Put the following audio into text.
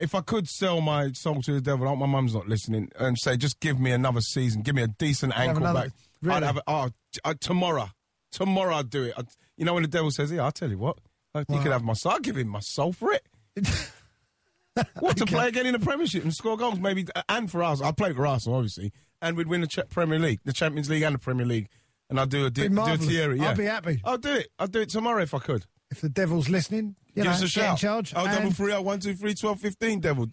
if I could sell my soul to the devil, I hope my mum's not listening, and say, just give me another season, give me a decent ankle back. Really? I'd have tomorrow I'd do it. You know when the devil says, yeah, I'll tell you what, you could have my soul. I'll give him my soul for it. What, to play again in the Premiership and score goals, maybe, and for us. I'd play for Arsenal, obviously, and we'd win the Premier League, the Champions League and the Premier League, and I'd do a Thierry. Yeah. I'd be happy. I'll do it tomorrow if I could. If the devil's listening, Give us a get shout. in charge. 0330 123 12 15, devil.